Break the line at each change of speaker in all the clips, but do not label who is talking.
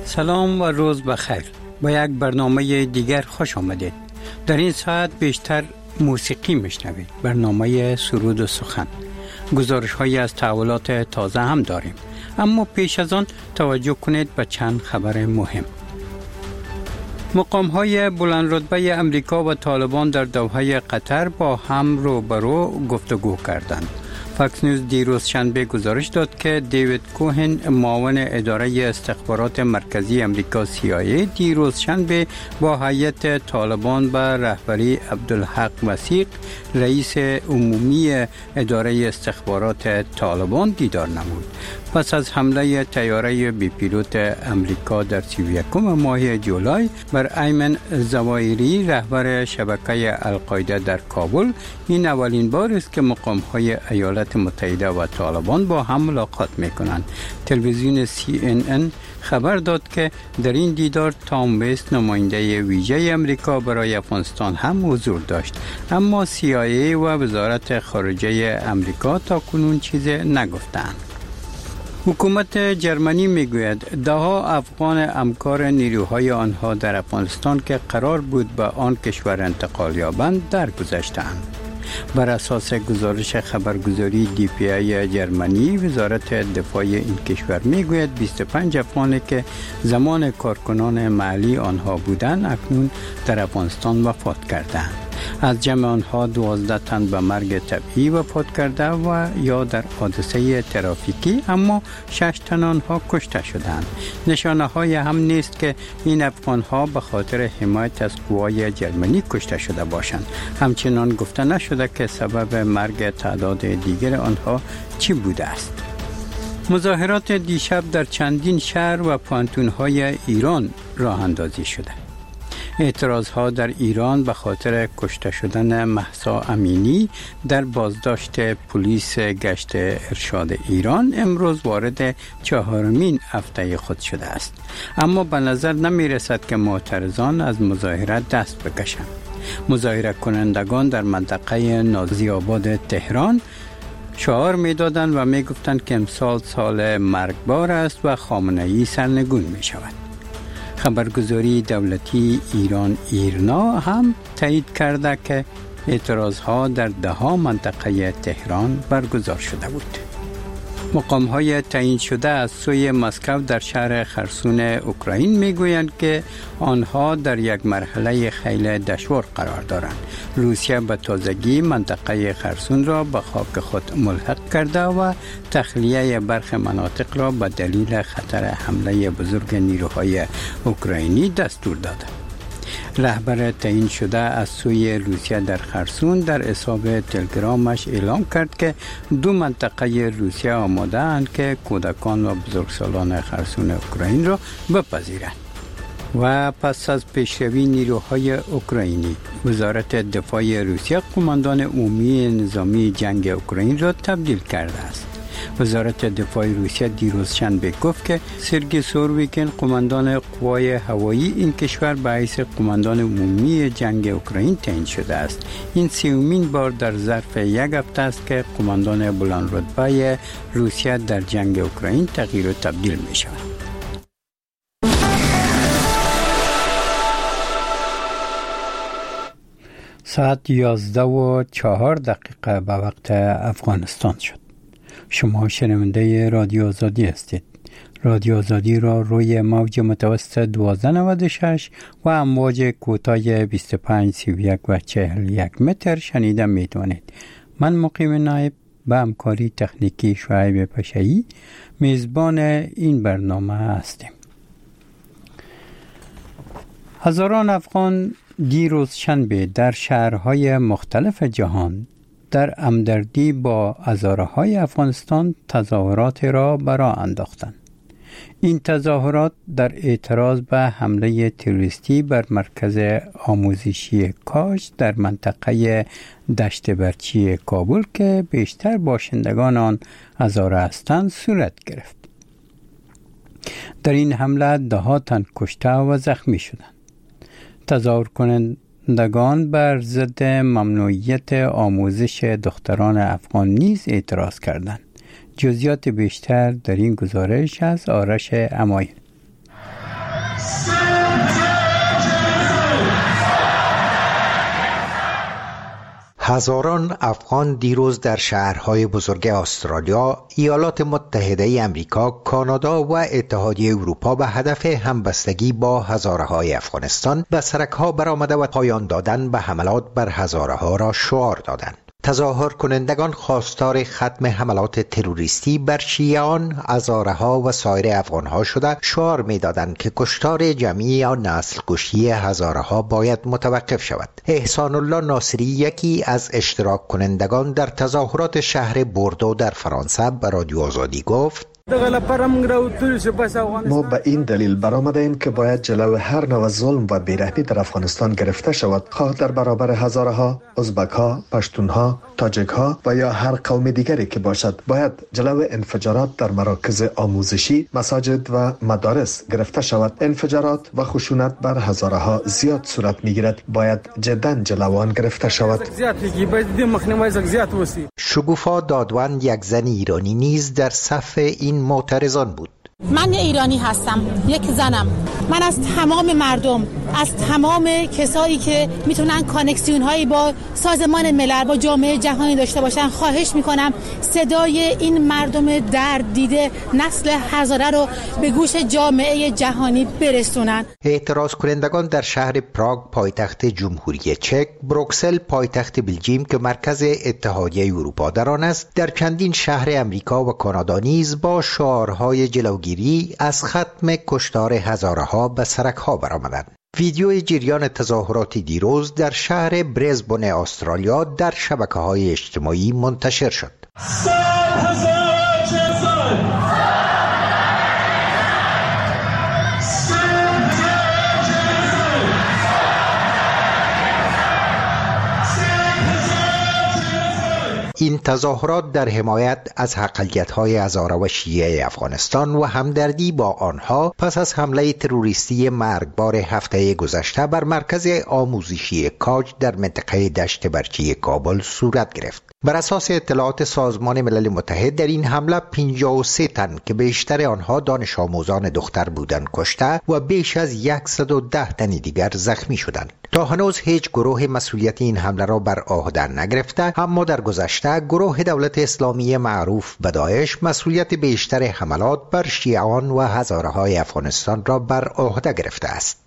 سلام و روز بخیر. با یک برنامه دیگر خوش آمدید. در این ساعت بیشتر موسیقی میشنوید. برنامه سرود و سخن. گزارش هایی از تحولات تازه هم داریم. اما پیش از آن توجه کنید به چند خبر مهم. مقام های بلند رتبه امریکا و طالبان در دوحه قطر با هم روبرو گفتگو کردند. فاکس نیوز دیروز شنبه گزارش داد که دیوید کوهن معاون اداره استخبارات مرکزی امریکا CIA دیروز شنبه با هیئت طالبان به رهبری عبدالحق وثیق رئیس عمومی اداره استخبارات طالبان دیدار نمود. پس از حمله طیاره بی پیلوت امریکا در 31 ماه جولای بر ایمن زواهری رهبر شبکه القاعده در کابل، این اولین بار است که مقام‌های ایالات متحده و طالبان با هم ملاقات می‌کنند. تلویزیون CNN خبر داد که در این دیدار تام وست نماینده ویژه امریکا برای افغانستان هم حضور داشت، اما CIA و وزارت خارجه امریکا تاکنون چیزی نگفتند. حکومت جرمنی میگوید دهها افغان همکار نیروهای آنها در افغانستان که قرار بود به آن کشور انتقال یابند درگذشتند. بر اساس گزارش خبرگزاری DPA جرمنی، وزارت دفاع این کشور میگوید 25 افغانی که زمان کارکنان محلی آنها بودند اکنون در افغانستان وفات کردند. از جمع آنها 12 تن به مرگ طبیعی وفات کرده و یا در حادثه ترافیکی، اما 6 تن آنها کشته شدند. نشانه های هم نیست که این افغان ها به خاطر حمایت از قوای جرمنی کشته شده باشند. همچنان گفته نشده که سبب مرگ تعداد دیگر آنها چی بوده است. مظاهرات دیشب در چندین شهر و پانتون های ایران راه اندازی شده. اعتراضها در ایران به خاطر کشته شدن مهسا امینی در بازداشت پلیس گشت ارشاد ایران امروز وارد 4مین هفته خود شده است، اما به نظر نمی رسد که معترضان از مظاهره دست بکشند. مظاهره کنندگان در منطقه نازی آباد تهران شعار می دادند و می گفتند که امسال سال مرگبار است و خامنه‌ای سرنگون می شود. خبرگزاری دولتی ایران ایرنا هم تایید کرده که اعتراضها در ده‌ها منطقه تهران برگزار شده بود. مقام‌های تعیین شده از سوی مسکو در شهر خرسون اوکراین میگویند که آنها در یک مرحله خیلی دشوار قرار دارند. روسیه به تازگی منطقه خرسون را به خاک خود ملحق کرده و تخلیه برخی مناطق را به دلیل خطر حمله بزرگ نیروهای اوکراینی دستور داده. رهبر تعیین شده از سوی روسیه در خرسون در حساب تلگرامش اعلام کرد که 2 منطقه روسیه آماده اند که کودکان و بزرگسالان خرسون اوکراین را بپذیرند. و پس از پیشروی نیروهای اوکراینی، وزارت دفاع روسیه قماندان عمومی نظامی جنگ اوکراین را تبدیل کرده است. وزارت دفاع روسیه دیروز شنبه گفت که سرگئی سورویکین قماندان قوای هوایی این کشور به حیث قماندان عمومی جنگ اوکراین تعیین شده است. این 30مین بار در ظرف یک هفته است که قماندان بلند رتبه روسیه در جنگ اوکراین تغییر و تبدیل می شود. ساعت 11:04 به وقت افغانستان شد. شما شنونده رادیو آزادی هستید. رادیو آزادی را روی موج متوسط 1296 و امواج کوتاه 25 31 و 41 متر شنیده می توانید. من مقیم نایب به همکاری تکنیکی شعیب پشایی میزبان این برنامه هستیم. هزاران افغان دیروز شنبه در شهرهای مختلف جهان در همدردی با هزاره‌های افغانستان تظاهرات را برآ انداختند. این تظاهرات در اعتراض به حمله تروریستی بر مرکز آموزشی کاج در منطقه دشت برچی کابل که بیشتر باشندگان آن هزاره هستند صورت گرفت. در این حمله 10 تن کشته و زخمی شدند. تظاهر کنندگان بر ضد ممنوعیت آموزش دختران افغان نیز اعتراض کردند. جزئیات بیشتر در این گزارش از آرش اماین.
هزاران افغان دیروز در شهرهای بزرگ استرالیا، ایالات متحده امریکا، کانادا و اتحادیه اروپا به هدف همبستگی با هزاره‌های افغانستان به سرک‌ها برآمده و پایان دادن به حملات بر هزاره‌ها را شعار دادند. تظاهر کنندگان خواستار ختم حملات تروریستی بر شیعیان، هزاره‌ها و سایر افغان‌ها شده شعار می‌دادند که کشتار جمعی یا نسل کشی هزاره‌ها باید متوقف شود. احسان الله ناصری، یکی از اشتراک کنندگان در تظاهرات شهر بوردو در فرانسه، به رادیو آزادی گفت:
ما به این دلیل برآمدیم که باید جلو هر نوع ظلم و بیرحمی در افغانستان گرفته شود، خواه در برابر هزارها، ازبک‌ها، پشتون‌ها، تاجک‌ها و یا هر قوم دیگری که باشد. باید جلو انفجارات در مراکز آموزشی، مساجد و مدارس گرفته شود. انفجارات و خشونت بر هزارها زیاد صورت می‌گیرد، باید جداً جلو آن گرفته شود.
شگوفا دادوان، یک زن ایرانی نیز در صف این معترضان بود.
من ایرانی هستم، یک زنم. من از تمام مردم، از تمام کسایی که میتونن کانکسیون هایی با سازمان ملل، با جامعه جهانی داشته باشن، خواهش میکنم صدای این مردم درد دیده نسل هزاره رو به گوش جامعه جهانی برسونن.
اعتراض کنندگان در شهر پراگ پایتخت جمهوری چک، بروکسل پایتخت بلژیم که مرکز اتحادیه اروپا در آن است، در چندین شهر امریکا و کانادا نیز با شعارهای جلوگیری از ختم کشتار هزارها به سرک‌ها برآمدند. ویدیوی جریان تظاهرات دیروز در شهر برزبن استرالیا در شبکه‌های اجتماعی منتشر شد. این تظاهرات در حمایت از اقلیت‌های هزاره و شیعه افغانستان و همدردی با آنها پس از حمله تروریستی مرگبار هفته گذشته بر مرکز آموزشی کاج در منطقه دشت برچی کابل صورت گرفت. بر اساس اطلاعات سازمان ملل متحد، در این حمله 53 تن که بیشتر آنها دانش آموزان دختر بودند کشته و بیش از 110 تن دیگر زخمی شدند. تا هنوز هیچ گروه مسئولیت این حمله را بر عهده نگرفته، اما در گذشته گروه دولت اسلامی معروف به داعش مسئولیت بیشتر حملات بر شیعیان و هزاره‌های افغانستان را بر عهده گرفته است.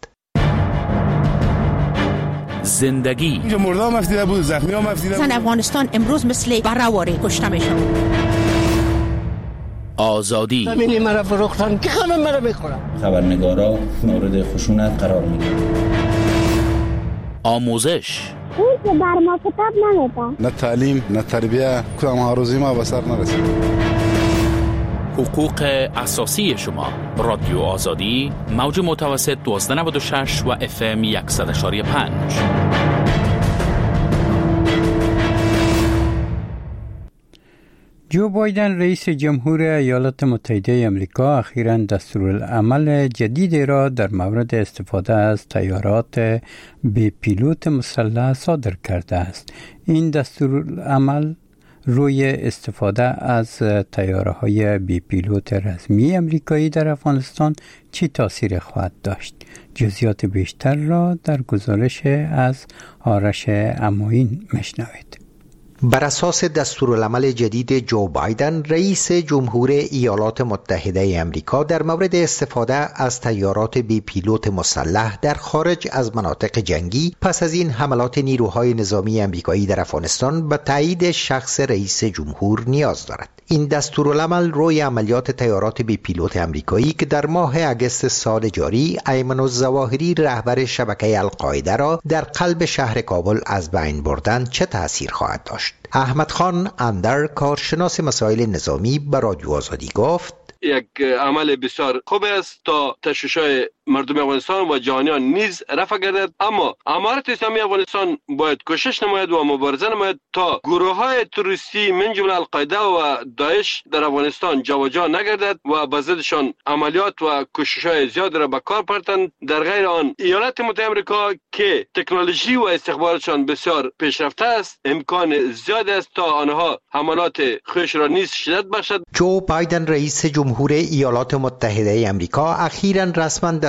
زندگی
اینجا مردا مفتیده بود، زخمی ها مفتیده بود.
زن افغانستان امروز مثل برهواری کشته میشن.
آزادی
همینی مرا فروختن که همه مرا بخورن.
خبرنگارا مورد خشونت قرار میگیرن.
آموزش
اون که بر ما کتاب نمیدن،
نه تعلیم نه تربیه، کدام ها روزی ما به سر نرسید.
حقوق اساسی شما. رادیو آزادی، موج متوسط 1296 و FM 100.5.
جو بایدن رئیس جمهور ایالات متحده آمریکا اخیراً دستورالعمل جدیدی را در مورد استفاده از طیارات بی پیلوت مسلح صادر کرده است. این دستورالعمل روی استفاده از طیاره‌های بی پیلوت رسمی آمریکایی در افغانستان چی تاثیر خواهد داشت؟ جزئیات بیشتر را در گزارش از آرش اماین میشنوید.
بر اساس دستورالعمل جدید جو بایدن، رئیس جمهور ایالات متحده آمریکا در مورد استفاده از طیارات بی پیلوت مسلح در خارج از مناطق جنگی پس از این حملات نیروهای نظامی آمریکایی در افغانستان به تایید شخص رئیس جمهور نیاز دارد. این دستورالعمل روی عملیات طیارات بی پیلوت آمریکایی که در ماه اگست سال جاری ایمن الظواهری رهبر شبکه القاعده را در قلب شهر کابل از بین بردند چه تأثیر خواهد داشت؟ احمد خان اندر، کارشناس مسائل نظامی، به رادیو آزادی گفت:
یک عمل بسیار خوب است تا تشویش‌های مردم افغانستان و جهانیان نیز رفع گردد، اما امارت اسلامی افغانستان باید کوشش نماید و مبارزه نماید تا گروه‌های تروریستی من جمله القاعده و داعش در افغانستان جابجا نگردد و به ضدشان عملیات و کوشش‌های زیاد را به کار پرتند. در غیر آن ایالات متحده آمریکا که تکنولوژی و استخباراتشان بسیار پیشرفته است، امکان زیاد است تا آنها حملات خویش را نیز شدت بخشد.
جو بایدن رئیس جمهور ایالات متحده آمریکا اخیراً رسما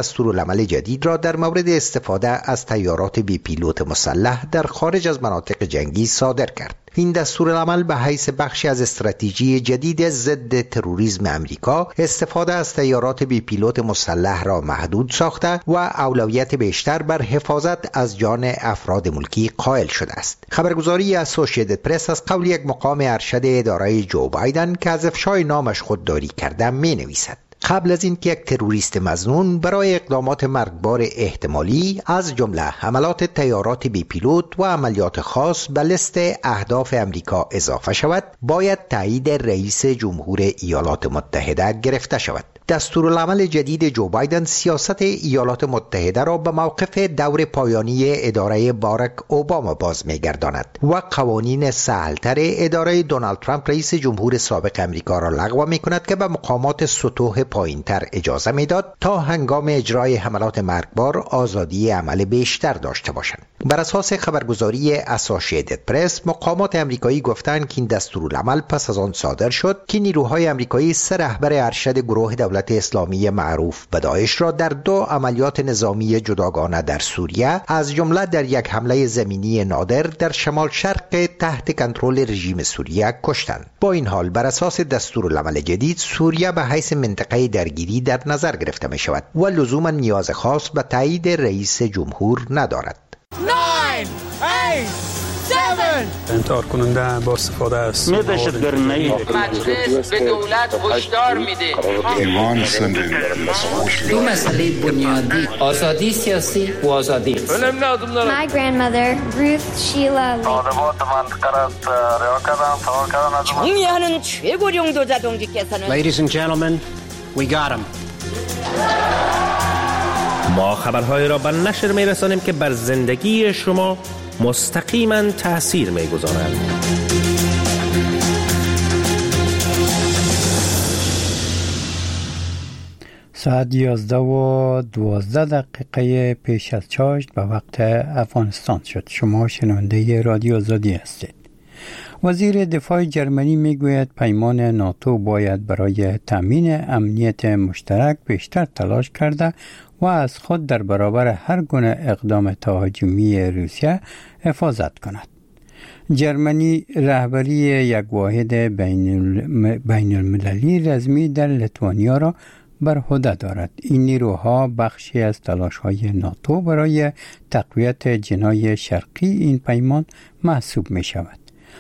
دستورالعمل جدید را در مورد استفاده از طیارات بی پیلوت مسلح در خارج از مناطق جنگی صادر کرد. این دستورالعمل به حیث بخشی از استراتژی جدید ضد تروریسم امریکا استفاده از طیارات بی پیلوت مسلح را محدود ساخته و اولویت بیشتر بر حفاظت از جان افراد ملکی قائل شده است. خبرگزاری اسوسییتد پرس از قول یک مقام ارشد اداره جو بایدن که از افشای نامش خودداری کرده می نویسد: قبل از اینکه یک تروریست مظنون برای اقدامات مرگبار احتمالی از جمله حملات طیارات بی پیلوت و عملیات خاص به لیست اهداف امریکا اضافه شود، باید تایید رئیس جمهور ایالات متحده گرفته شود. دستورالعمل جدید جو بایدن سیاست ایالات متحده را به موقف دور پایانی اداره باراک اوباما باز می‌گرداند و قوانین سهل‌تر اداره دونالد ترامپ رئیس جمهور سابق امریکا را لغو می‌کند که به مقامات سطوح پایین‌تر اجازه می‌داد تا هنگام اجرای حملات مرگبار آزادی عمل بیشتر داشته باشند. بر اساس خبرگزاری اسوسییتد پرس، مقامات امریکایی گفتند که این دستورالعمل پس از آن صادر شد که نیروهای امریکایی 3 رهبر ارشد گروه دولت اسلامی معروف به داعش را در 2 عملیات نظامی جداگانه در سوریه، از جمله در یک حمله زمینی نادر در شمال شرق تحت کنترل رژیم سوریه کشتند. با این حال بر اساس دستورالعمل جدید، سوریه به حیث منطقه درگیری در نظر گرفته می شود و لزوما نیاز خاص به تایید رئیس جمهور ندارد.
9 8 7
انتحار کننده با استفاده از
مجلس به دولت هشدار میده
دو مسئله بنیادی: آزادی سیاسی و آزادی.
My grandmother Ruth Sheila
정의하는 최고령도 자동직께서는
Ladies and gentlemen, we got him.
ما خبرهای را به نشر می‌رسانیم که بر زندگی شما مستقیما تأثیر می‌گذارند.
ساعت 11:12 پیش از چاشت به وقت افغانستان شد. شما شنونده رادیو آزادی هستید. وزیر دفاع جرمنی میگوید پیمان ناتو باید برای تامین امنیت مشترک بیشتر تلاش کرده و از خود در برابر هر گونه اقدام تهاجمی روسیه حفاظت کند. جرمنی رهبری یک واحد بین المللی رسمی در لیتوانیا را بر عهده دارد. این نیروها بخشی از تلاش‌های ناتو برای تقویت جناح شرقی این پیمان محسوب می شود.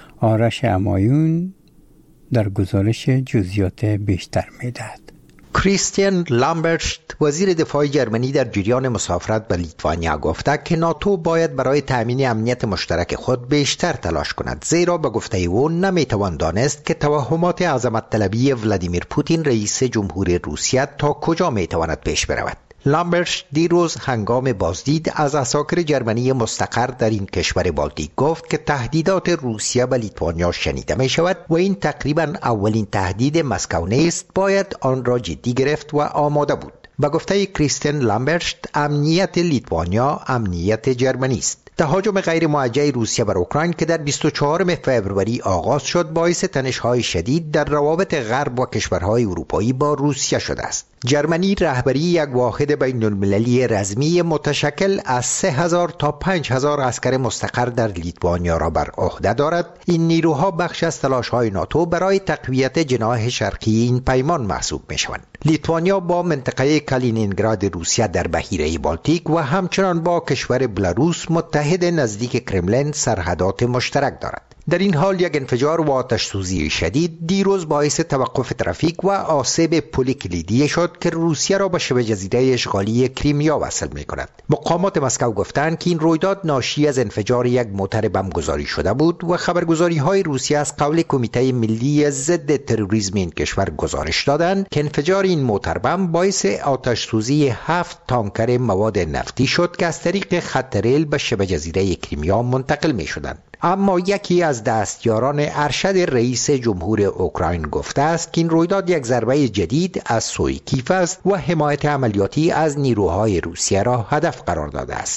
آرش امایون در گزارش جزئیات بیشتر می دهد.
کریستین لامبرشت وزیر دفاع جرمنی در جریان مسافرت به لیتوانیا گفته که ناتو باید برای تأمین امنیت مشترک خود بیشتر تلاش کند، زیرا به گفته او نمیتوان دانست که توهمات عظمت طلبی ولادیمیر پوتین رئیس جمهور روسیه تا کجا میتواند پیش برود. لامبرش دیروز هنگام بازدید از عساکر جرمنی مستقر در این کشور بالتیک گفت که تهدیدات روسیه به لیتوانیا شنیده می شود و این تقریبا اولین تهدید مسکو نیست، باید آن را جدی گرفت و آماده بود. به گفته کریستین لامبرشت، امنیت لیتوانیا امنیت جرمنی است. تهاجم غیر موجه روسیه بر اوکراین که در 24 فوریه آغاز شد باعث تنش‌های شدید در روابط غرب و کشورهای اروپایی با روسیه شده است. جرمنی رهبری یک واحد بین المللی رسمی متشکل از 3000 تا 5000 عسکر مستقر در لیتوانیا را بر عهده دارد. این نیروها بخش از تلاش‌های ناتو برای تقویت جناح شرقی این پیمان محسوب می‌شوند. لیتوانیا با منطقه کالینینگراد روسیه در بحیره بالتیک و همچنان با کشور بلاروس متحد نزدیک کرملین سرحدات مشترک دارد. در این حال یک انفجار و آتش سوزی شدید دیروز باعث توقف ترافیک و آسیب پل کلیدی شد که روسیه را به شبه جزیره اشغالی کریمیا وصل می کند. مقامات مسکو گفتند که این رویداد ناشی از انفجار یک موتر بم گذاری شده بود و خبرگزاری های روسیه از قول کمیته ملی ضد تروریسم این کشور گزارش دادند که انفجار این موتر بم باعث آتش سوزی 7 تانکر مواد نفتی شد که از طریق خط ریل به شبه جزیره کریمیا منتقل می شدند. اما یکی از دستیاران ارشد رئیس جمهور اوکراین گفته است که این رویداد یک ضربه جدید از سوی کیف است و حمایت عملیاتی از نیروهای روسیه را هدف قرار داده است.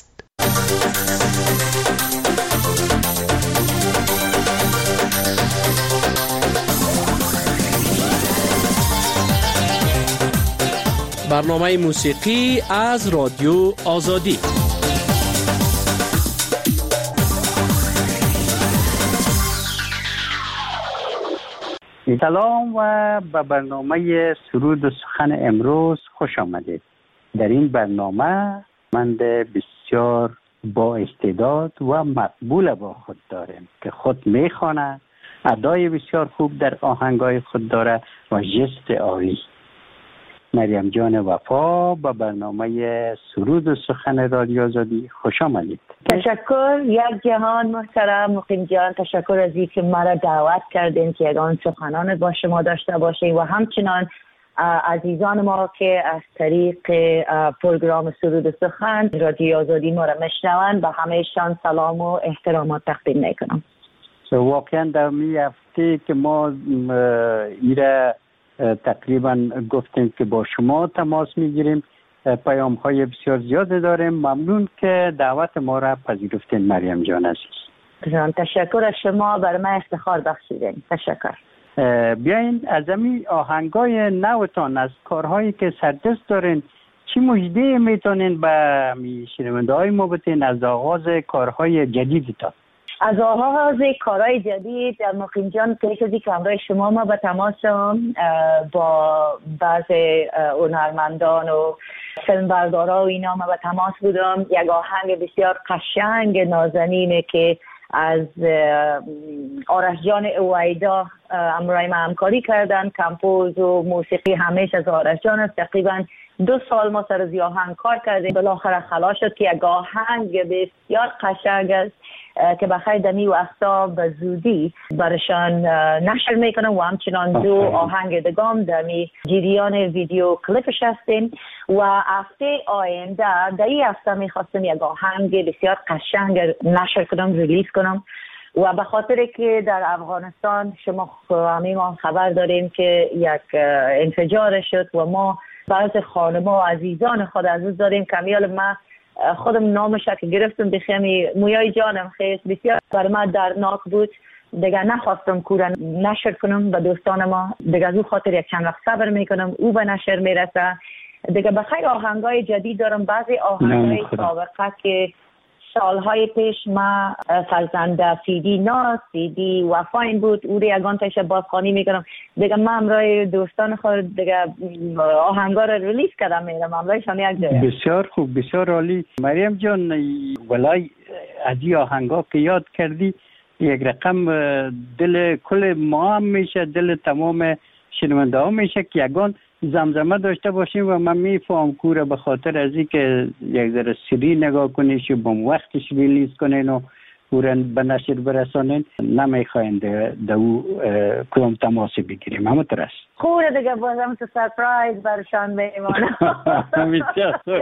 به
برنامه موسیقی از رادیو آزادی.
سلام و به برنامه سرود و سخن امروز خوش آمدید. در این برنامه من بسیار با استعداد و مقبول با خود دارم که خود میخوانه، ادای بسیار خوب در آهنگای خود داره و ژست عالی. مریم جان وفا با برنامه سرود و سخن رادیو آزادی خوش آمدید.
تشکر یک جهان محترم مقیم جان، تشکر از اینکه مرا دعوت کردین که یگان سخنان با شما داشته باشیم و همچنان عزیزان ما که از طریق پروگرام سرود و سخن رادیو آزادی ما را میشنوند و همهشان سلام و احترامات تقدیم میکنم.
واقعا در می هفته که ما ایره تقریبا گفتیم که با شما تماس میگیریم، پیام های بسیار زیاد داریم. ممنون که دعوت ما را پذیرفتین مریم جان عزیز.
تشکر از شما، بر من افتخار بخشیدین. تشکر.
بیاین از امی آهنگای نوتان، از کارهایی که سردست دارین، چی مژده میتونین به شنونده های ما بدین از آغاز کارهای جدیدتان؟
از آغاز کارهای جدید مقیم جان پیش از که همراه شما ما به تماسم با بعض هنرمندان و فیلمبردارا و اینا ما به تماس بودم. یک آهنگ بسیار قشنگ نازنینه که از آرش جان اویدا همراه ما همکاری کردن. کمپوز و موسیقی همیش از آرش جان است. تقریبا 2 سال ما سر از آهنگ کار کردیم، بالاخره خلاص شد که یک آهنگ بسیار قشنگ است که بخیر دمی وقتا به زودی برشان نشر میکنم و همچنان 2 آهنگ دگام دمی جریان ویدیو کلیپش هستیم و هفته آینده در این هفته میخواستم یک آهنگ بسیار قشنگ نشر کنم، ریلیز کنم و به خاطر که در افغانستان شما همه ما خبر داریم که یک انفجار شد و ما بعض خانم‌ها و عزیزان خود عزیز داریم. کمیال ما خودم نامش که گرفتم بخیمی مویای جانم خیلی بسیار برای من دردناک بود. دیگه نخواستم کورن نشر کنم به دوستان ما، دیگه از او خاطر یک چند وقت صبر میکنم او به نشر میرسه. دیگه بخیر آهنگای جدید دارم، بعضی آهنگای سابقه که سالهای پیش ما فرزند سیدی ناز سیدی وفاین بود او رو یگان تایشه بازخوانی میکنم. دیگه من همراه دوستان خود دیگه آهنگا رو ریلیز کردم میرم همراهشان یک جای.
بسیار خوب، بسیار عالی. مریم جان ولای از این آهنگا که یاد کردی یک رقم دل کل ما هم میشه، دل تمام شنونده ها میشه که یگان زمزمه داشته باشیم و من میفهم کوره به خاطر از این که یک ذره سری نگاه کنیش و با وقتش ریلیز کنین و کورن به نشر برسانین، نمیخواین در او کلام تماسی بگیریم. همونطور است
خوره دیگه بازم تو سرپرایز برشان میمانم.
بسیار خوب.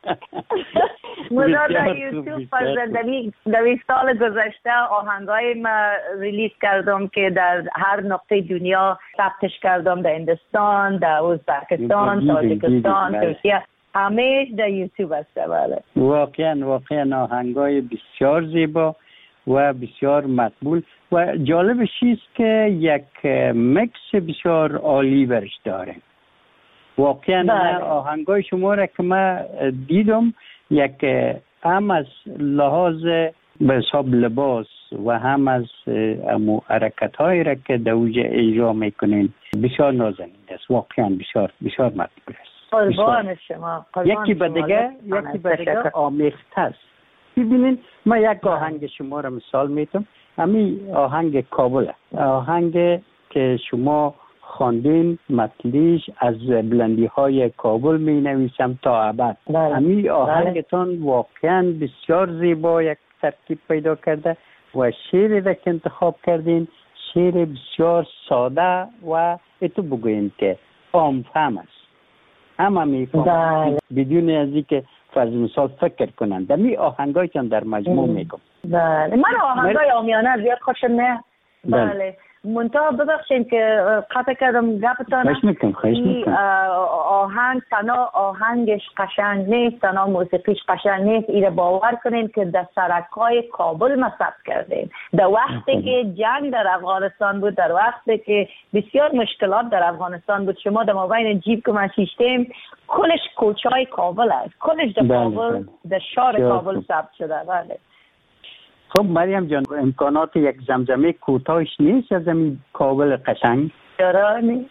مدار در یوتیوب در سال گذشته آهنگای ما ریلیز کردم که در هر نقطه دنیا ثبتش کردم، در هندوستان، در ازبکستان، تاجیکستان، ترکیه، همه در یوتیوب است.
واقعا آهنگای بسیار زیبا و بسیار مقبول و جالبش است که یک مکس بسیار عالی برش داره. واقعا آهنگای شما را که من دیدم یک هم از لحاظ به حساب لباس و هم از حرکت هایی را که دوجه اجرا میکنین بسیار نازنین است. واقعا بسیار مقبول است.
قربان شما.
یکی به دیگه آمیخته است. ببینین من یک آهنگ شما را مثال میتونم، همین آهنگ کابل، آهنگ که شما خواندین مطلیش از بلندی های کابل می نویسم تا ابد. همین آهنگتان واقعا بسیار زیبا یک ترکیب پیدا کرده و شعری را که انتخاب کردین شعر بسیار ساده و اتو بگوین که عام فهم است، همه میفهمند بدون از اینکه فرض مثال فکر کنند. می آهنگایتان در مجموع میگم.
من آهنگای عامیانه زیاد خوشم نه، بله منتها ببخشید که قطع کردم گپتان.
خواهش میکنم.
آهنگ تنها آهنگش قشنگ نیست، تنها موسیقیش قشنگ نیست. ایره باور کنین که در سرکای کابل ما ثبت کردیم. در وقتی که جنگ در افغانستان بود، در وقتی که بسیار مشکلات در افغانستان بود، شما در مابین جیب که ما شیشتیم کلش کوچای کابل است، کلش در کابل در شهر کابل ثبت شده. بله.
خب مریم جان امکانات یک زمزمه کوتاهش نیست از این کابل قشنگ؟
چرا نیست؟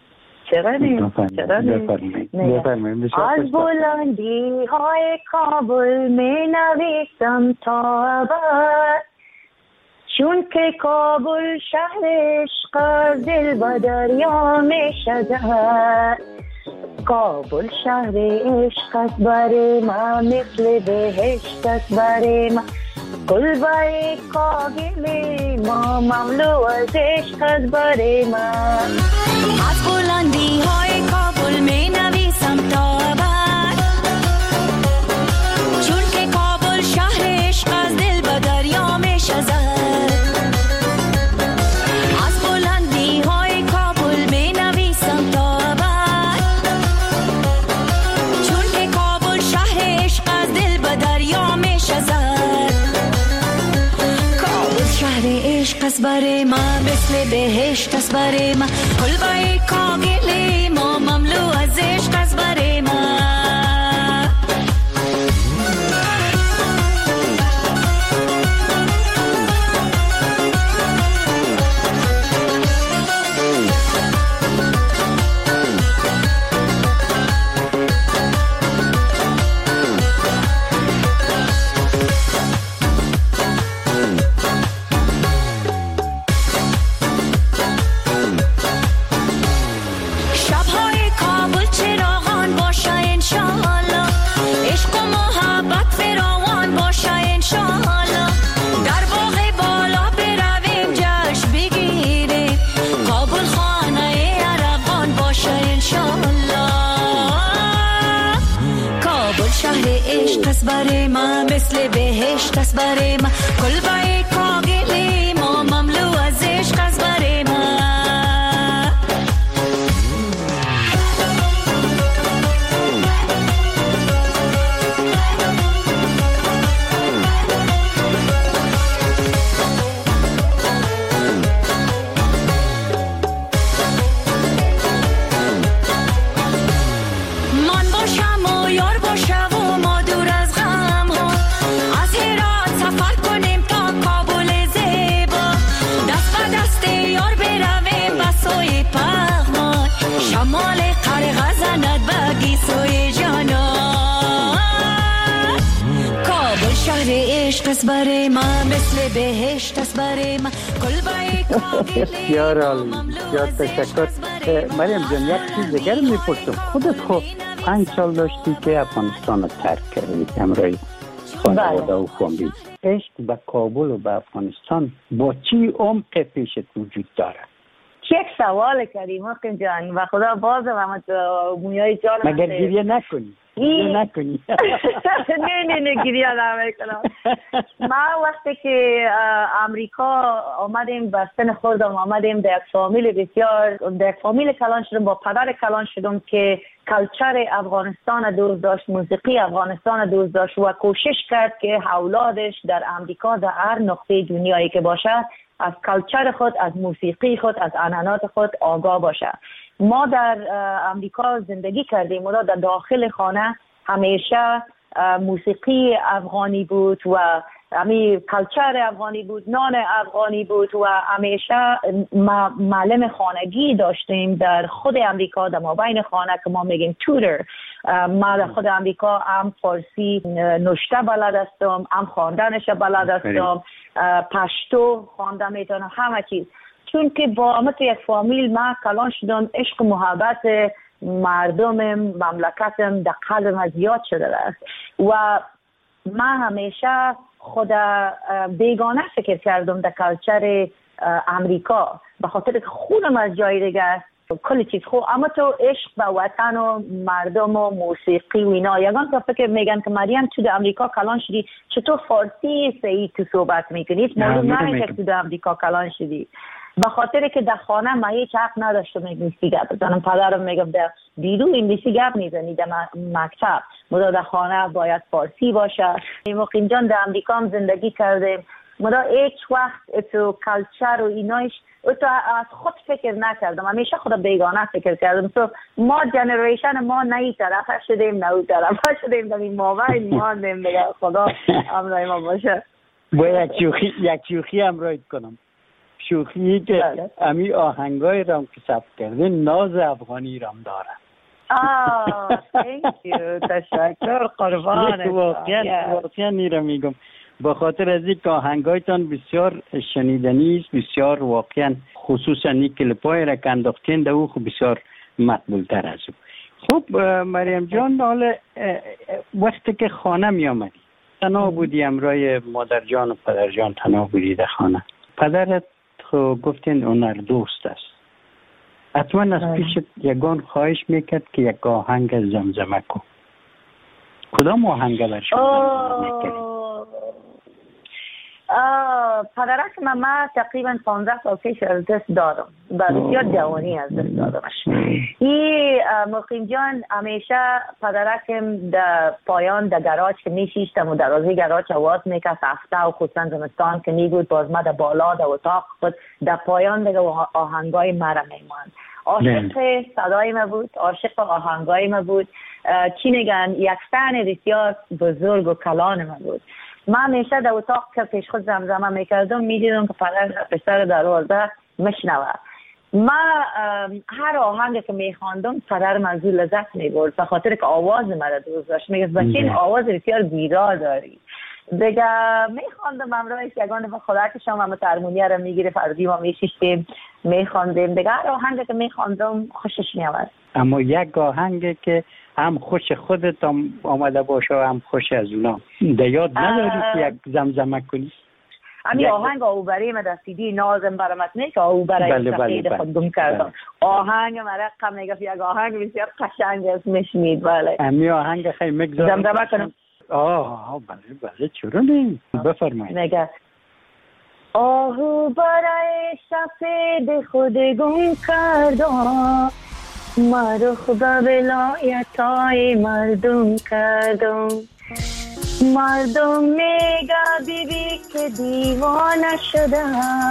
از بلندی های کابل می نویسم تا ابد، چون که کابل شهر عشق از دل و دریا می شود. کابل شهر عشق است برای ما، مثل بهشت است برای ما. قلبه کاغل ما مملو از عشق است برای ما.
از بلندی های کابل می نویسم تا ابد، چون که کابل شهر عشق از دل به دریا می شود. از بلندی های کابل می نویسم تا ابد، چون که کابل شهر عشق از دل به دریا می شود. عشق است برای ما، مثل بهشت است برای ما. قلبه کاغل ما مملو از عشق است برای ما. برای ما مثل بهشت است برای ما. قلبه کاغل ما مملو از عشق است برای ما. من باشم و یار باشم و ما دور از غم ها، از هرات سفر کنیم تا کابل زیبا. دست به دست یار برویم به سوی پغمان، شمال قرق زند به گیسوی جانان. کابل شهر عشق است برای ما، مثل بهشت است برای ما. قلبه
بسیار عالی، بسیار تشکر. مریم جان یک چیز دیگر میپرسم، خودت خب 5 سال داشتی که افغانستان رو ترک کردی همراه خانواده و فامیل. عشق به کابل و به افغانستان با چی عمق پیشت وجود داره؟
یک سوال کردیم حقیم جان و خدا بازم همه مویای جان
مگر گریه نکنی؟
نه گریه نمیکنم. ما وقتی که امریکا آمدیم به سن خودم، آمدیم در یک فامیل بسیار، در یک فامیل کلان شدم، با پدر کلان شدم که کلچر افغانستان دوست داشت، موسیقی افغانستان دوست داشت و کوشش کرد که اولادش در امریکا در هر نقطه دنیایی که باشه از کلچر خود، از موسیقی خود، از عنعنات خود آگاه باشه. ما در امریکا زندگی کردیم و در داخل خانه همیشه موسیقی افغانی بود و همی کلچر افغانی بود، نان افغانی بود و همیشه معلم خانگی داشتیم در خود امریکا، در مابین خانه که ما میگیم توتر. ما در خود امریکا هم فارسی نوشته بلد هستم، هم خواندنش بلد هستم، پشتو خوانده میتونم، همه چیز. چون که با مثل یک فامیل ما کلان شدم، عشق محبت مردم مملکتم در قلبم زیاد شده است و من همیشه خود بیگانه فکر کردم در کلچر امریکا، به خاطر که خودم از جای دیگه است کلی چیز خوب، اما تو عشق به وطن و مردم و موسیقی و اینا. یگان تا فکر میگن که مریم تو در امریکا کلان شدی، چطور فارسی صحیح تو صحبت میکنی؟ معلوم نه که تو در امریکا کلان شدی. به خاطر که در خانه ما هیچ حق نداشتم انگلیسی گپ بزنم. پدرم میگفت در بیرون انگلیسی گپ میزنی، در مکتب مدا در خانه باید فارسی باشه. مقیم جان در امریکا هم زندگی کردیم، مدا هیچ وقت تو کلچر و اینایش تو از خود فکر نکردم، همیشه خود بیگانه فکر کردم. تو ما جنریشن ما نه این طرف شدیم نه اون طرف شدیم، در این مابین ماندیم دیگه. خدا همراه ما باشه.
با یک شوخی همراهت کنم، شوخی که امی آهنگای رام که ثبت کرده ناز افغانی رام داره.
thank you، تشکر قربانت.
واقعا نیره میگم با خاطر از این که آهنگایتان بسیار شنیدنی است، بسیار واقعا خصوصا این کلیپای را که انداختین در او بسیار مقبول تر از او. خب مریم جان، حالا وقتی که خانه می آمدی تنها بودی همراه مادر جان و پدر جان، تنها بودی در خانه، پدرت گفتین هنر دوست است، حتما از پیشت یگان خواهش میکرد که یک آهنگ زمزمه کن. کدام آهنگ بر شما میکرد؟
پدرک ما تقریبا 15 سال پیش از دست دادم، بسیار جوانی از دست دادمش. این مقیم جان همیشه پدرکم در پایان در گراج که میشیشتم و درازی گراج آواز میکرد هفته و خصوصا زمستان که میگود باز ما در بالا در اتاق خود در پایان دیگه آهنگای مرا میمان. عاشق صدای ما بود، عاشق آهنگای ما بود. چی نگن یک فن بسیار بزرگ و کلان ما بود. من همیشه در اتاق که پیش خود زمزمه میکردم میدیدم که پسر دروازه مشنوه. من هر آهنگ که میخواندم پدر منظور لذت میبرد به خاطر که آواز مرا دوست داشت. میگه بچه این آواز بسیار گیرا داری دیگه. میخواندم همراهش یگانه به خدا که شما هم ترمونیه را میگیره فردی ما میشیشتیم میخواندیم دیگه. هر آهنگ که میخواندم خوشش میامد.
اما یک آهنگ که هم خوش خودت آمده باشه و هم خوش از اونا در یاد نداری که یک زمزمه کنی؟
همین آهنگ آوبری ما در سیدی نازم برامت نه که آوبری سخید خود گم کردم. آهنگ مرقم نگفت یک آهنگ بسیار قشنگ است میشنید. بله
همین آهنگ خیلی مگذارم
زمزمه کنم.
بله چرا نیم بفرمایید.
نگه آهو برای سفید خود گم کردم، مرخ به ولایتای مردم کردم. مردم میگه بیبی که دیوانه شده،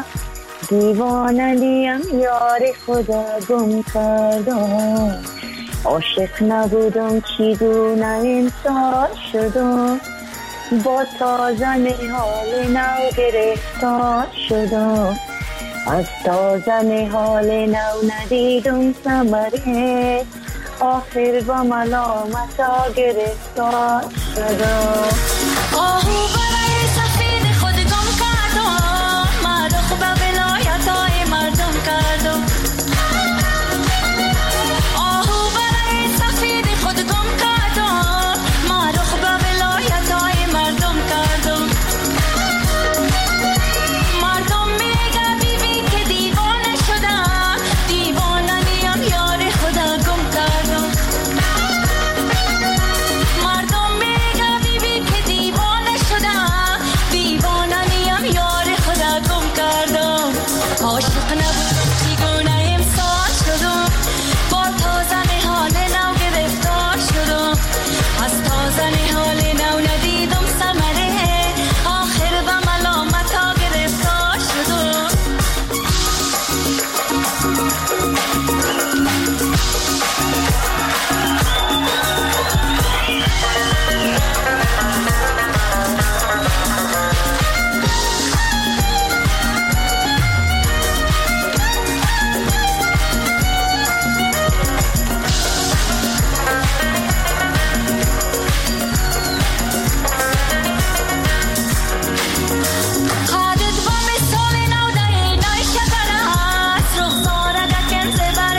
دیوانه دیم یار خدا گم کردم. عاشق نبودم چیگونه انسان شدم، با تازه حال نو گرفتار شدم. از تازه حال نو ندیدم ثمره، آخر با ملامتا گرفتار شدم.
آهو برای سفید خود گم کردم، مرخ به ولایتای مردم کردم. آهو برای سفید خود گم کردم، مرخ به ولایتای مردم کردم. مردم میگه بیبی که دیوانه شده، دیوانه نیم یار خدا گم کردم. مردم میگه بیبی که دیوانه شده، دیوانه نیم یار خدا گم کردم. عاشق نبودم چیگونه امسال شدم، با تازه حال نو گرفتار شدم. از تازه حال نو ندیدم ثمره، آخر به ملامتا گرفتار شدم. خادت با مثال نو دهی نای شکر است، رخ ساره دکن زبر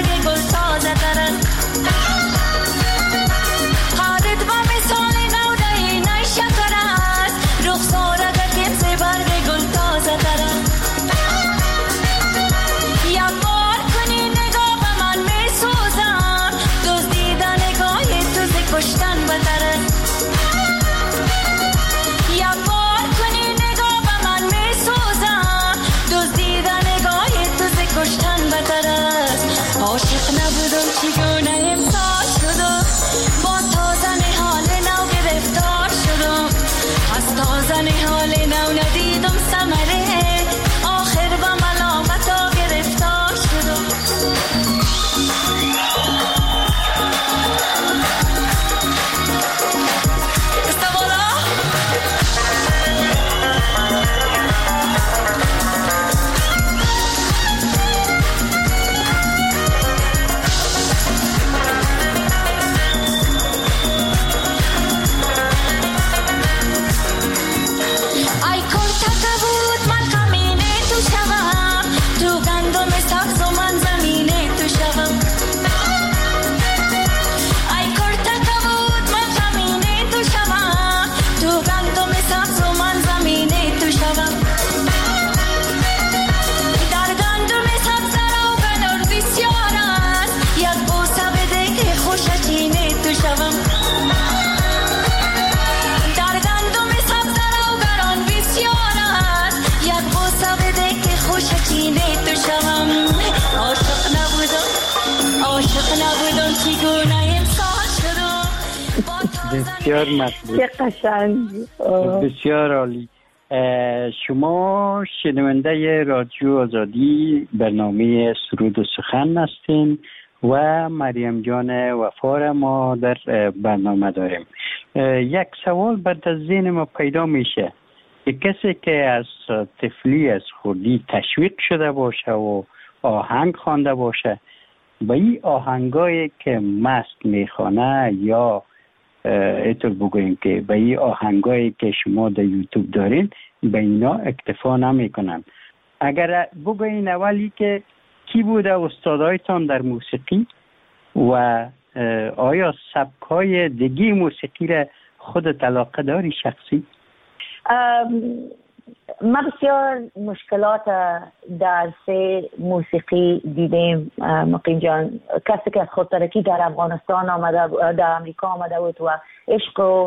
عاشق نبودم چگونه امسال شدم با تازه حال نو گرفتار شدم از تازه حال نو ندیدم ثمره آخر با ملامت ها گرفتار شدم
بسیار مطلوب،
چه قشنگ،
بسیار عالی. شما شنونده رادیو آزادی برنامه سرود و سخن هستین و مریم جان وفا ما در برنامه داریم. یک سوال بعد از ذهن ما پیدا میشه که کسی که از طفلی از خردی تشویق شده باشه و آهنگ خوانده باشه و این آهنگایی که مست میخوانه یا اینطور بگوییم که به این آهنگایی که شما در یوتیوب دارین به اینا اکتفا نمی کنن. اگر بگوین اولی که کی بوده استادایتان در موسیقی و آیا سبکای دیگه موسیقی را خودت علاقه داری شخصی؟
ما بسیار مشکلات در موسیقی دیدیم مقیم جان. کسی که از خودترکی در افغانستان آمده، در امریکا آمده بود و عشق و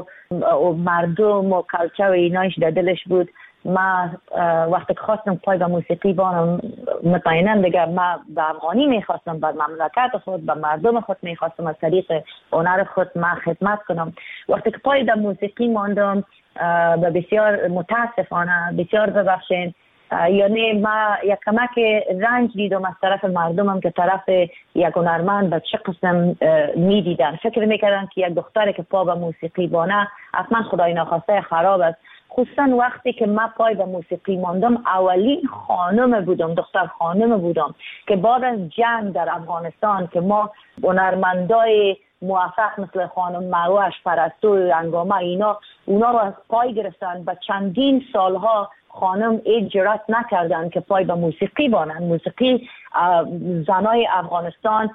مردم و کلچر و اینایش در دلش بود. ما وقتی که خواستم پای به موسیقی بانم مطمئنم دیگه ما به افغانی میخواستم، به مملکت خود، به مردم خود میخواستم از طریق هنر خود ما خدمت کنم. وقتی که پای در موسیقی ماندم و بسیار متاسفانه، بسیار ببخشین، یعنی ما یک کمک رنج دیدم از طرف مردمم که طرف یک هنرمند به چه قسم میدیدن. فکر میکردن که یک دختری که پا به موسیقی بانه حتما خدای ناخواسته خراب است. خصوصا وقتی که من پای به موسیقی ماندم اولین خانم بودم، دختر خانم بودم که بعد از جنگ در افغانستان که ما هنرمندای موفق مثل خانم مروش پرستو انگامه اونا رو از پای گرفتن و چندین سالها خانم جرأت نکردن که پای به موسیقی بانن. موسیقی زنای افغانستان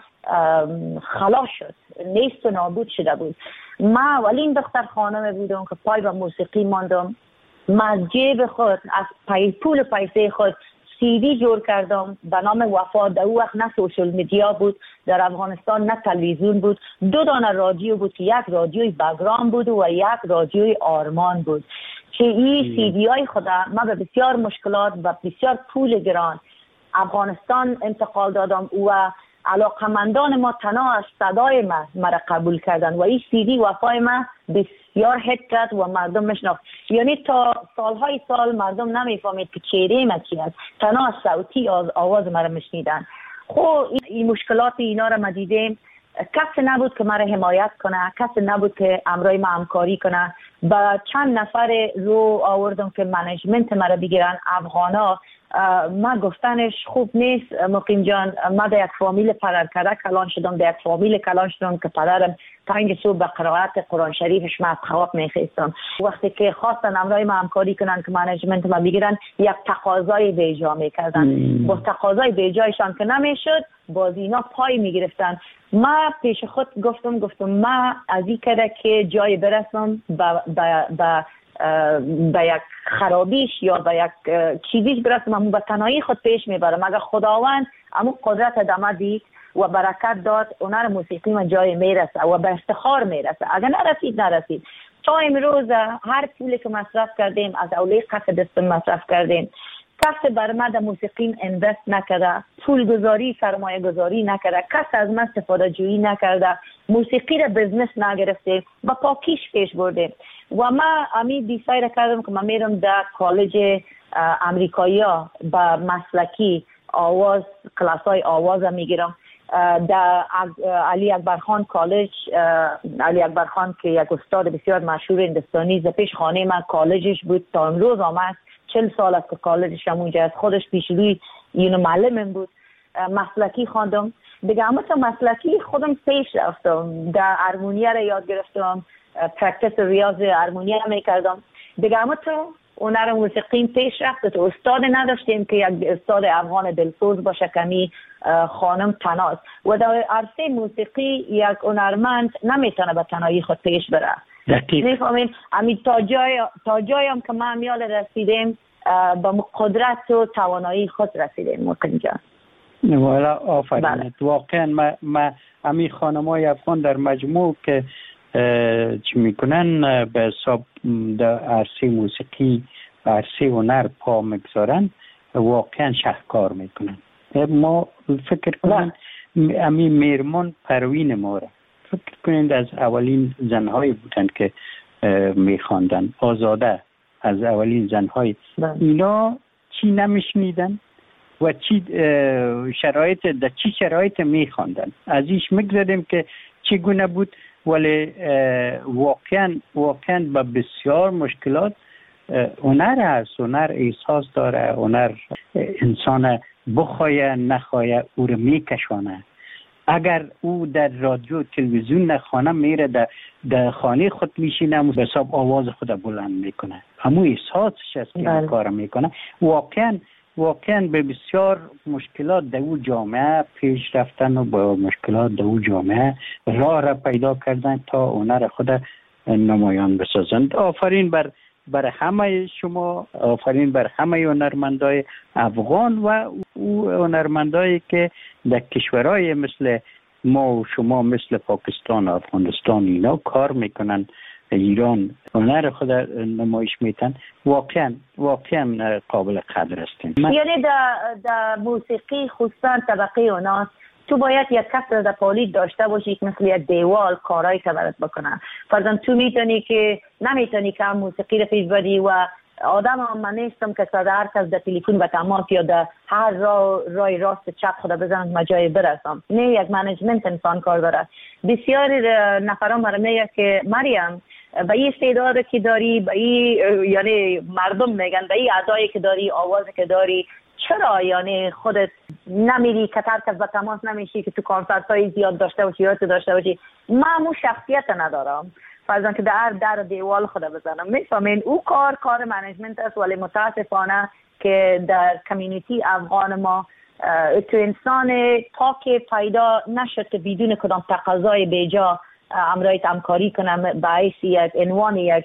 خلاص شد، نیست و نابود شده بود. ما اولین دختر خانم بودم که پای به موسیقی ماندم. ما از جیب خود، از پول پیسه خود CD جور کردم به نام وفا. در او وقت نه سوشل میدیا بود در افغانستان، نه تلویزیون بود. 2 دانه رادیو بود که یک رادیوی بگرام بود و یک رادیوی آرمان بود که این CD های خدا ما به بسیار مشکلات و بسیار پول گران افغانستان انتقال دادم و علاقمندان ما تنها از صدای مرا قبول کردن و این CD وفای ما بسیار هیت کرد و مردم مشناخت. یعنی تا سالهای سال مردم نمیفهمید که چهره ما چی است، تنها از صوتی آواز مرا میشنیدن. خب این مشکلات اینا را ما دیدیم. کسی نبود که مرا حمایت کنه، کسی نبود که امرای ما همکاری کنه. با چند نفر رو آوردم که منیجمنت مرا بگیرن، افغانا. ما گفتنش خوب نیست مقیم جان. ما در یک فامیل پدرکده کلان شدم، در یک فامیل کلان شدم که پدرم 5 صبح به قرائت قرآن شریفش ما از خواب میخیستم. وقتی که خواستن امرای ما همکاری کنن که منیجمنت ما بگیرن، یک تقاضای بیجا میکردن. با تقاضای بیجایشان که نمیشد باز اینا پای میگرفتن. ما پیش خود گفتم ما از این کده که جای برسم به یک خرابیش یا به یک چیزیش برسم، همون به تنهایی خود پیش میبرم. اگر خداوند همون قدرت دمه دید و برکت داد، هنر موسیقی من جای میرسه و به افتخار میرسه. اگر نرسید تا امروز هر پولی که مصرف کردیم از اولی قصد دستم مصرف کردیم کس بر من در موسیقی اینوست نکرده، پول گذاری سرمایه گذاری نکرده، کس از من استفاده جویی نکرده، موسیقی را بزنس نگرفته، با پاکیش پیش برده. و من امی دیساید کردم که من میرم در کالج امریکایی ها با مسلکی آواز، کلاس های آواز میگیرم. در علی اکبرخان کالج، علی اکبرخان که یک استاد بسیار مشهور هندوستانی در پیش خانه من کالجش بود، تا امروز آمد 40 سال است که کالجش هم اونجا است. خودش پیش روی معلمم بود. مسلکی خواندم دیگه. اما تا مسلکی خودم پیش رفتم، در هارمونیا را یاد گرفتم، پرکتیس ریاض هارمونیا میکردم دیگه. اما تو هنر موسیقی پیش رفت، تو استاد نداشتیم که یک استاد افغان دلسوز باشه، کمی خانم تناز. و در عرصه موسیقی یک هنرمند نمیتونه به تنهایی خود پیش بره. میفهمین؟ همین تا جایم که ما میال رسیدیم با قدرت و توانایی خود رسیدیم. ممکن جان
والا آفرین. واقعا ما همین خانمای افغان در مجموع که چی میکنن به حساب در عرصه موسیقی و عرصه هنر پا میگذارن، واقعا شهکار میکنن. ما فکر کنیم همین میرمان پروین ما را فکر کنید از اولین زنهایی بودند که میخواندن. آزاده از اولین زنهای. اینا چی نمیشنیدن و چی شرایط میخواندن. از ایش میگذاریم که چگونه بود، ولی واقعا با بسیار مشکلات. هنر هست، هنر احساس داره، هنر انسان بخواه نخواه او رو میکشانه. اگر او در رادیو تلویزیون نخوانه، میره در خانه خود میشینه، به حساب آواز خود بلند میکنه. همون احساسش است که این کار میکنه. واقعا به بسیار مشکلات در او جامعه پیش رفتن و با مشکلات در او جامعه راه را پیدا کردن تا هنر خود نمایان بسازند. آفرین بر همه شما، آفرین بر همه هنرمندای افغان و او هنرمندایی که در کشورهای مثل ما و شما، مثل پاکستان و افغانستان اینا کار میکنن، ایران هنر خود نمایش میتن. واقعا قابل قدر هستیم.
یعنی در موسیقی خصوصا طبقه اوناس تو باید یک کس را در پالید داشته باشی که مثل یک دیوال کارایی که برات بکنه. فرضاً تو نمیتونی که هم موسیقی را پیش بری و آدم هم من نیستم که هر کس در تلفن و تماس یا در هر رای راست چپ خدا بزنم مجای برسم. نه، یک منیجمنت انسان کار داره. بسیاری نفران مرا میگه که مریم با این استعداد که داری، یعنی مردم میگن با این ادایی که داری، آوازی که داری، چرا یعنی خودت نمیری که کس با تماس نمیشی که تو کنسرت های زیاد داشته باشی یا تو داشته باشی؟ من شخصیت ندارم فرضاً که در دیوال خدا بزنم. میفهمین؟ او کار منیجمنت است. ولی متاسفانه که در کمیونیتی افغان ما تو انسان پاک پیدا نشد که بدون کدام تقاضای بیجا امرایت همکاری کنم باعث یک عنوان یک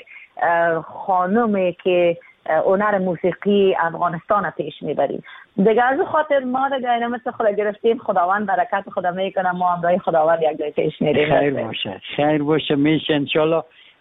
خانمی که هنر موسیقی افغانستان پیش میبریم. دیگه از خاطر ما دیگه اینا مثل خدا گرفتیم، خداوند برکت خدا میکنه، ما همراه خداوند یک جای پیش میریم.
خیر باشه میشه انشالله.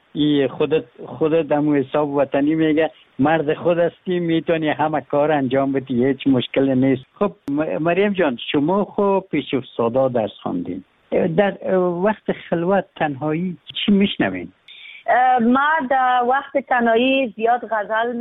خودت همون حساب وطنی میگه مرد خود هستی، میتونی همه کار انجام بدی، هیچ مشکل نیست. خب مریم جان، شما خب پیش افتادا درس خواندین، در وقت خلوت تنهایی چی میشنوین؟
ما در وقت تنهایی زیاد غزل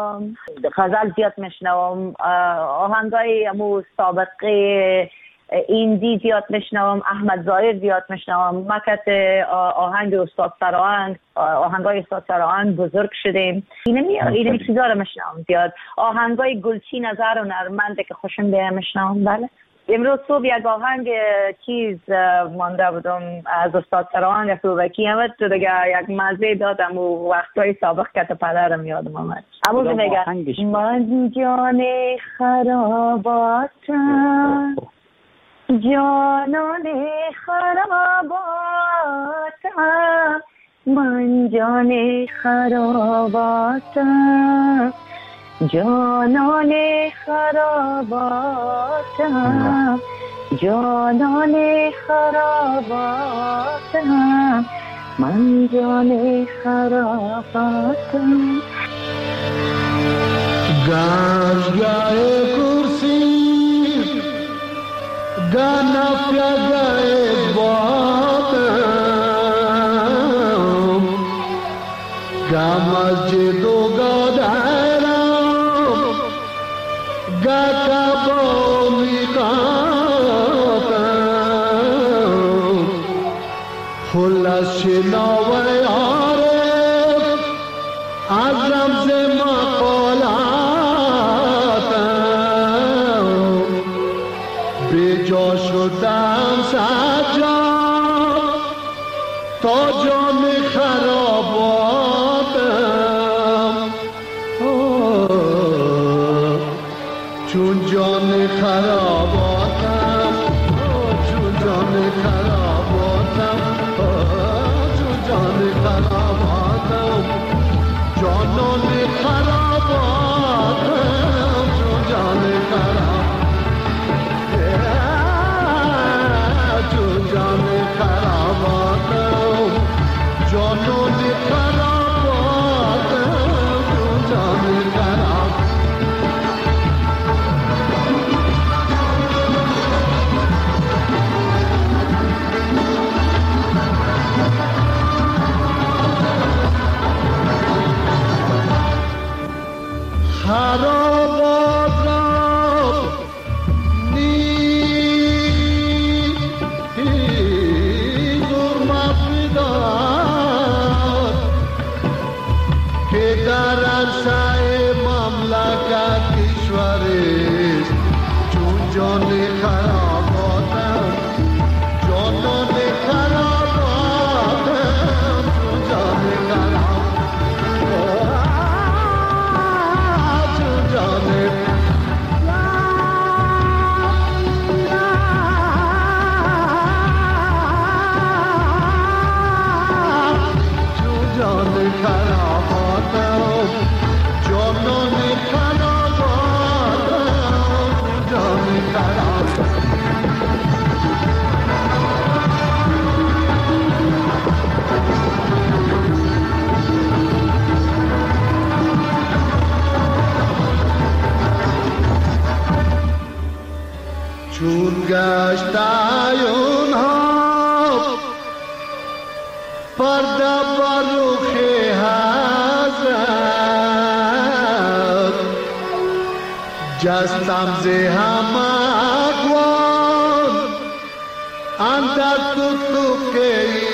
میشنوم، آهنگای امو سابقه ایندی زیاد میشنوم، احمد ظاهر زیاد میشنوم. مکت آهنگ استاد سراهنگ، آهنگای استاد سراهنگ بزرگ شدیم. اینمی چیزا رو میشنوم زیاد. آهنگای گلچین نظر و نرمنده که خوشم بیه میشنوم. بله. امروز صبح یک آهنگ مانده بودم از استاد سراهنگ سوبکی همت تو دیگه یک مزه دادم و وقتای سابق که پدرم یادم آمد. امروز میگه من جان خراباتم، جانان خراباتم، من جان خراباتم، جانان خراباتم، جانان خراباتم، من جان خراباتم.
गए कुर्सी गाना प्या गए बात गा मस्जिदो गा दायरा गा काबोमी काता खुलस नवे आरे आजम से मकोलाता बेजो शुदाम साजा तो जो में खराबाता चुन जाने खराबाता चुन जाने खराबाता चुन जाने खराबाता जानने खराबाता चुन जाने खराबाता चुन जाने खराबाता जानने खराबाता चुन जाने खराबाता چون گشت اونها پرده بر رخ حضرت جستم ز همه اقوام اندر تو که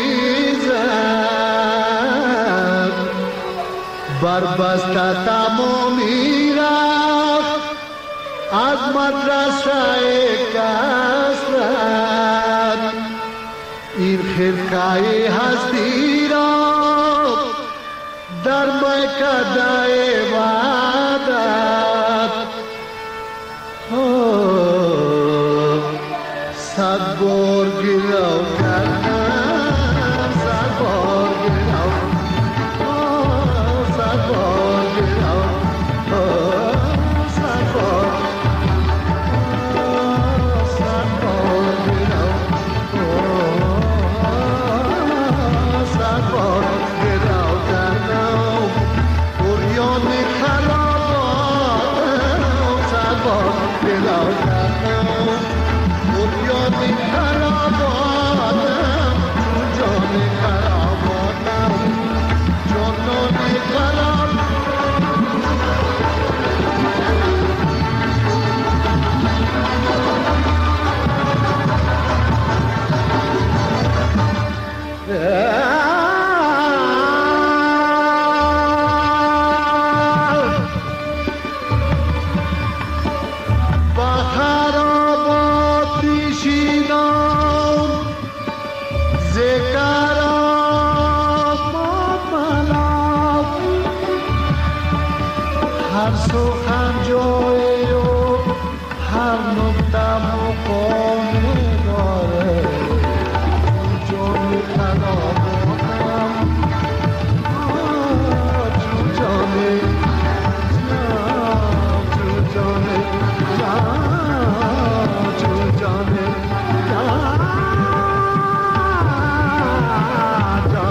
ایزد بر بسته تمامی رفت از مدرسه کسرت این خرقه هستی را در میکده وحدت صد بار گرو کردم صد بار گرو صد بار گرو صد بار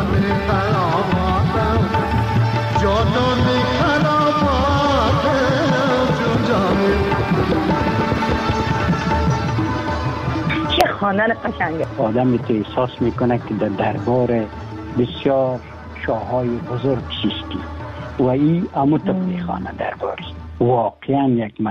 جانان خرابات
خوندن قشنگه.
آدم تو احساس میکنه که در دربار بسیار شاههای بزرگ شیستی و این امو تبلیغانه درباری واقعا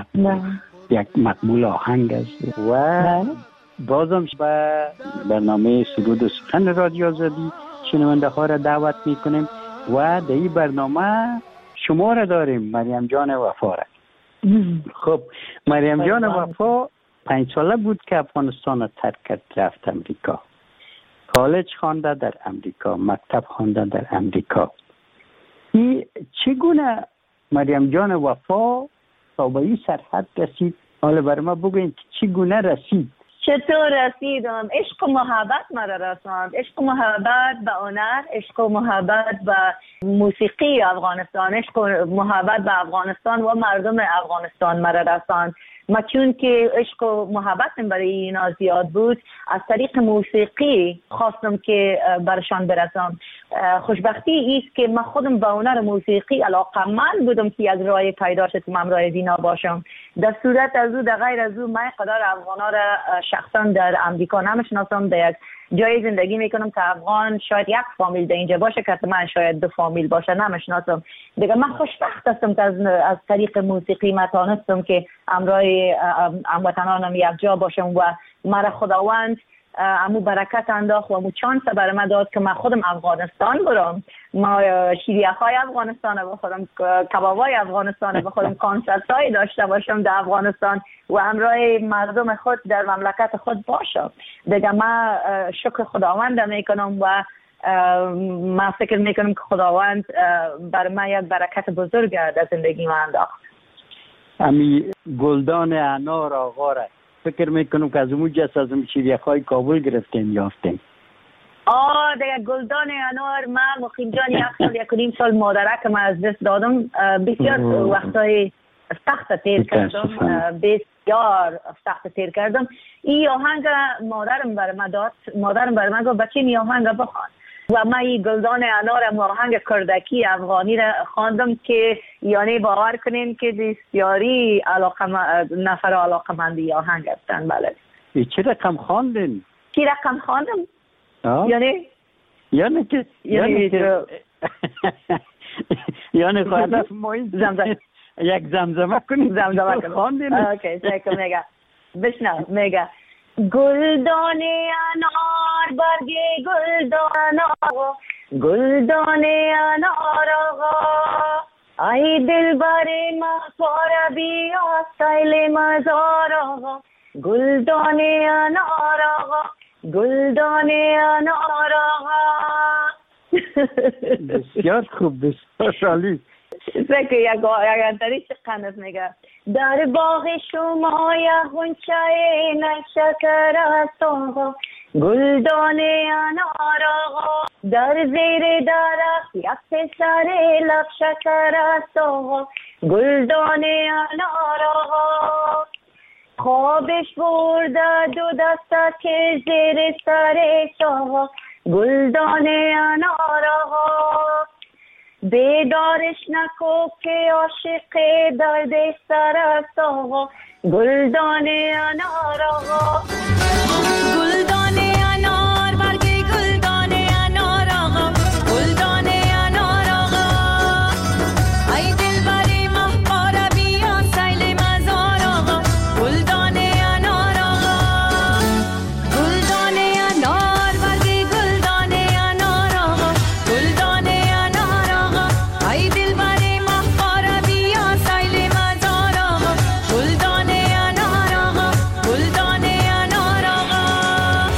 یک مقبول آهنگ است. و بازم به برنامه سرود و سخن رادیو آزادی شنونده ها را دعوت میکنیم و در این برنامه شما را داریم، مریم جان وفا را. خب مریم جان وفا 5 ساله بود که افغانستان را ترک کرد، رفت امریکا. کالج خوانده در امریکا، مکتب خوانده در امریکا. این چگونه مریم جان وفا تا به این سرحد رسید؟ حالا برای ما بگوین که چگونه رسید؟
چطور رسیدم؟ عشق و محبت مرا رساند. عشق و محبت به هنر، عشق و محبت به موسیقی افغانستان، عشق و محبت به افغانستان و مردم افغانستان مرا رساند. ما چون که عشق و محبتم برای اینا زیاد بود، از طریق موسیقی خواستم که برشان برسم. خوشبختی است که من خودم به هنر موسیقی علاقه‌مند بودم که یک راه پیدا شد که من راه دینا باشم. در صورت از او، در غیر از او، من قدر افغانا را شخصا در امریکا نمیشناسم. در یک جای زندگی میکنم که افغان شاید 1 فامیل در اینجا باشه که من شاید 2 فامیل باشه، نمیشناسم. دیگه من خوشبخت هستم که از طریق موسیقی من تانستم که همراه هموطنانم یک جا باشم و مرا خداوند امو برکت انداخت و امو چانس بر من داد که من خودم افغانستان برم. ما شیریخ‌های افغانستان بخورم، کبابای افغانستان بخورم، کنسرت‌های داشته باشم در افغانستان و همراه مردم خود در مملکت خود باشم. دیگه من شکر خداوند میکنم و من فکر میکنم که خداوند بر من یک برکت بزرگ در زندگی من انداخت.
امی گلدان انار آقا را فکر میکنم که از اون جس از شیریخ‌های کابل گرفتیم یافتیم.
دیگه گلدان انار، من مقیم جان 1 سال 1.5 سال مادرک من از دست دادم. بسیار وقتای سخت تیر کردم، بسیار سخت تیر کردم. این آهنگ مادرم بر من داد. مادرم بر من گفت بچه این آهنگ بخوان و من این گلدان انار آهنگ کردکی افغانی را خواندم که یعنی باور کنین که بسیاری نفر علاقه‌مندی آهنگ هستن. بله.
چه رقم خواندین؟
چی رقم خواندم؟ یعنی
خواهد ما یک زمزمه کنیم.
زمزمه کنیم. اوکی، سیکم میگه بشنو. میگه گلدان انار برگ گلدان آقا، گلدان انار آقا، ای دل بر ما پاره بیا سیل مزار آقا، گلدان انار آقا، گلدان انار آقا.
بسیار خوب، بسیار عالی.
سکه یک انتری چه قنف میگه در باغ شما یک غنچه نشکر است آقا، گلدان انار آقا، در زیر درخت یک پسر لب شکر است آقا، گلدان انار آقا، خوابش برده 2 دسته که زیر سرش آقا، گلدان انار آقا، بیدارش نکو که عاشق درد سر است آقا، گلدان انار آقا، گلدان انار برگ گلدان انار آقا، گلدان انار آقا، ای دل بری ماه پاره بیا سیل مزار آقا، گلدان انار آقا، گلدان انار برگ گلدان انار آقا، گلدان انار آقا، ای دل بری ماه پاره بیا سیل مزار آقا، گلدان انار آقا، گلدان انار آقا.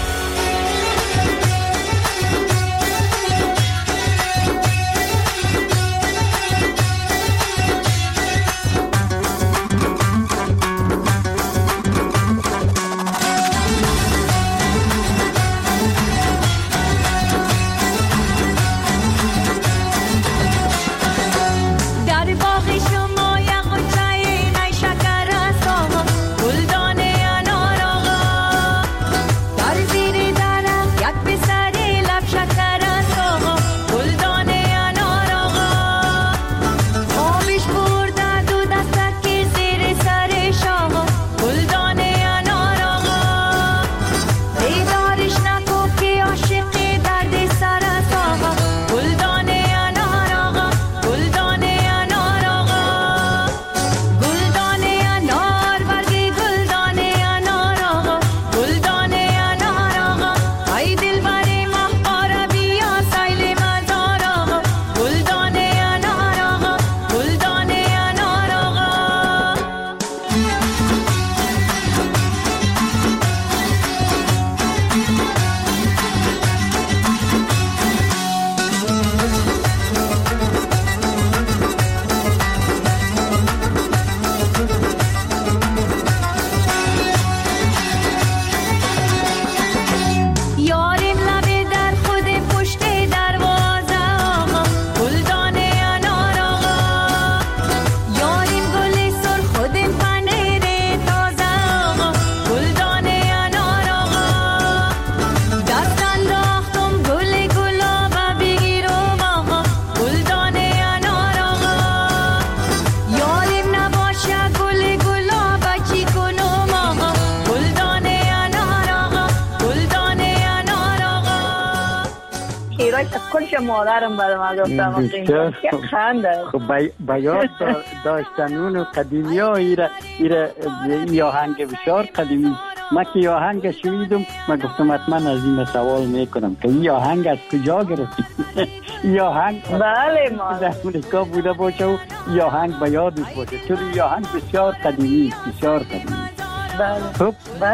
شیرای کلش مادرم برای ما گفتم که خنده.
خب بیاد داشتن اون قدیمی ها ای آهنگ بسیار قدیمی. من که آهنگ شنیدم من گفتم حتما از این سوال میکنم که این آهنگ از کجا گرفتی؟ این آهنگ
بله ما
در امریکا بوده باشه و این آهنگ به یادش باشه، چون این آهنگ بسیار قدیمی بسیار قدیمی.
بله.
خب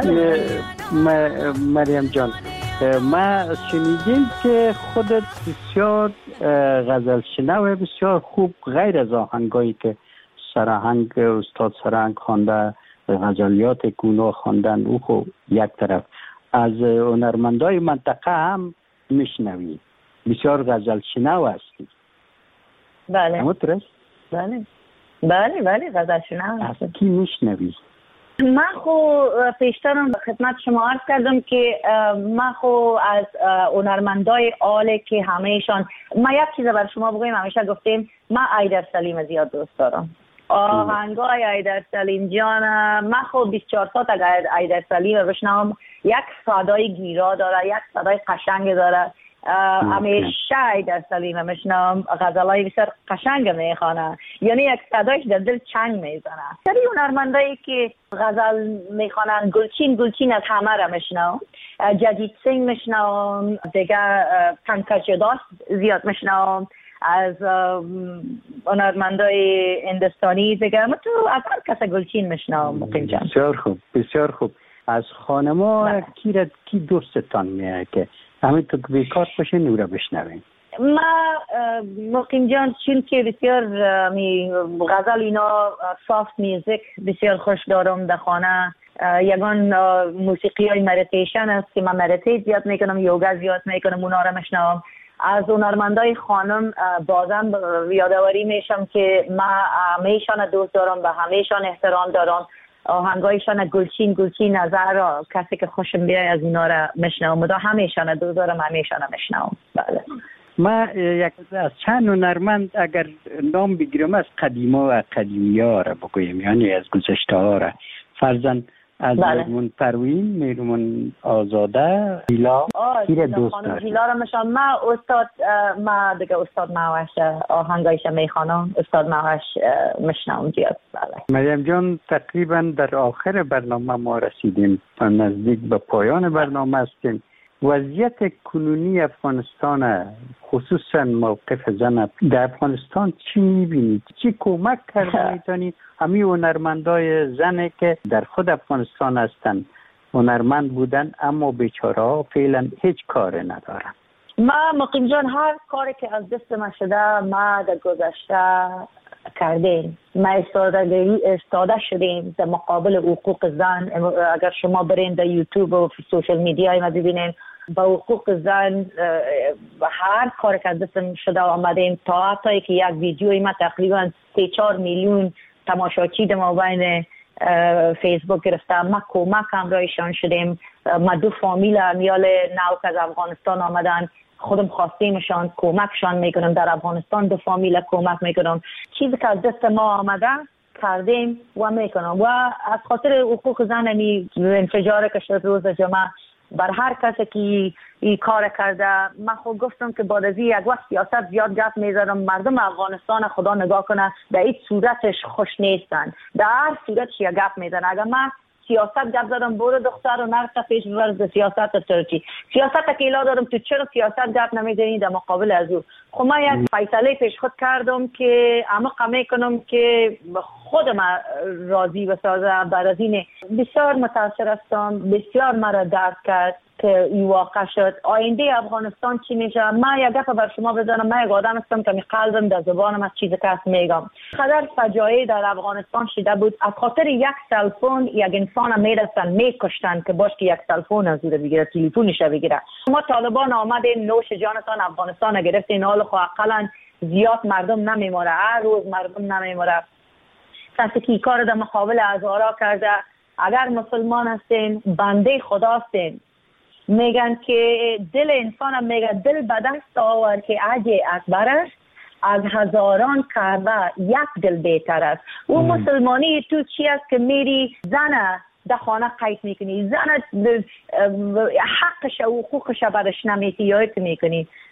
مریم جان، ما شنیدیم که خودت بسیار غزل شنو بسیار خوب، غیر از آهنگایی که سرآهنگ استاد سرآهنگ خوانده، غزلیات گوناگون خواندن، او خب یک طرف، از هنرمندای منطقه هم میشنوی، بسیار غزل شنو هستی.
بله.
همونطور؟
بله غزل شنو هستی.
کی میشنوی؟
من خو پیشترم خدمت شما عرض کردم که من خو از هنرمندای آله که همهشان، ما یک چیز بر شما بگویم، همیشه گفتیم من ایدر سلیم زیاد دوست دارم. آهنگای ایدر سلیم جان، من خو 24 ساعت اگر ایدر سلیم بشنوم، یک صدای گیرا داره، یک صدای قشنگ داره. همیشه ایدر سلیم میشنم، غزلای بسیار قشنگ میخوانه، یعنی یک صدایش در دل چنگ میزنه. سری هنرمندایی که غزل میخوانن، گلچین از همه را میشنم، جدید سنگ میشنم، دیگه پنکج داس زیاد میشنم، از هنرمندای هندوستانی دیگه تو از هر کس گلچین میشنم. مقیم جان
بسیار خوب. از خانما کی دوستتان میاد که همینطور که بیکار باشه نورا بشنویم؟
ما مقیم جان چون که بسیار غزل اینا سافت میوزیک بسیار خوش دارم در خانه. یگان موسیقی های مدیتیشن است که من مدیتیت زیاد میکنم، یوگا زیاد میکنم، اونا را میشنوم. از هنرمندای خانم بازم یادآوری میشم که من همیشان دوست دارم و همیشان احترام دارم. آهنگایشان گلچین نظر کسی که خوشم بیای از اینا را میشنوم، همیشان دوست دارم، همیشان میشنوم. بله.
ما یک از چند هنرمند اگر نام بگیرم از قدیما و قدیمی‌ها را بگویم، یعنی از گذشته ها را، فرضاً از میرمون پروین، میرمون آزاده، هیلا کی دوست دارم؟
هیلا را میشم. ما دیگه استاد معوش آهنگایش میخوانم، استاد معوش میشنوم زیاد. بله.
مریم جان، تقریبا در آخر برنامه ما رسیدیم، نزدیک به پایان برنامه هستیم. وضعیت کنونی افغانستان، خصوصا موقف زن در افغانستان چی میبینید؟ چی کمک کرده میتونی همین هنرمندای زنه که در خود افغانستان هستن، هنرمند بودن اما بیچاره ها فعلا هیچ کار ندارن؟
ما مقیم جان هر کاری که از دست ما شده ما در گذشته کردیم. ما استاده شدیم در مقابل حقوق زن. اگر شما برین در یوتیوب و سوشل میدیای ما ببینین با حقوق زن هر کار که از دست شده آمدیم، تا حتی که یک ویدیوی ما تقریبا 3-4 میلیون تماشاچی در مابین فیسبوک گرفته. ما کمک همراهشان شدیم. ما 2 فامیل امیال نو که از افغانستان آمدن، خودم خواستیمشان کمکشان میکنم. در افغانستان 2 فامیل کمک میکنم. چیزی که از دست ما آمده کردیم و میکنم. و از خاطر حقوق زن انفجار که شد روز جمعه، بر هر کسی که این کار کرده، من خود گفتم که بعد از یک وقت سیاست زیاد گپ میزنم. مردم افغانستان خدا نگاه کنه، در این صورتش خوش نیستن، در هر صورتش یک گپ میزنه. اگر من سیاست گپ زدم، برو دختر و نرفت پیش ورز سیاست ترکی سیاست که ایلا دارم، تو چرا سیاست گپ نمیزنی در مقابل از او؟ خب من یک فیصله پیش خود کردم که عمق میکنم که خودم راضی بسازم. بعد از این بسیار متاثر هستم، بسیار مرا درد کرد که این واقع شد. آینده افغانستان چی میشه؟ من یک گپ بر شما بزنم، من یک آدم هستم که قلبم در زبانم از چیزی که هست میگم. خدر فجایع در افغانستان شده بود، از خاطر یک تلفن یک انسان میرسن میکشتن که باش که یک تلفن از او بگیره، تلفنش بگیره. ما طالبان آمدین نوش جانتان افغانستان گرفتین، حال خو اقلا زیاد مردم نمیموره، هر روز مردم نمیموره. کسی که کار در مقابل هزارا کرده، اگر مسلمان هستین بنده خدا هستین، میگن که دل انسان هم میگه دل به دست آور که عجی اکبر است، از هزاران کعبه یک دل بهتر است. او مسلمانی تو چی است که میری زن در خانه قید میکنی، زن حقش و حقوقش برش نمیتی یادت میکنی.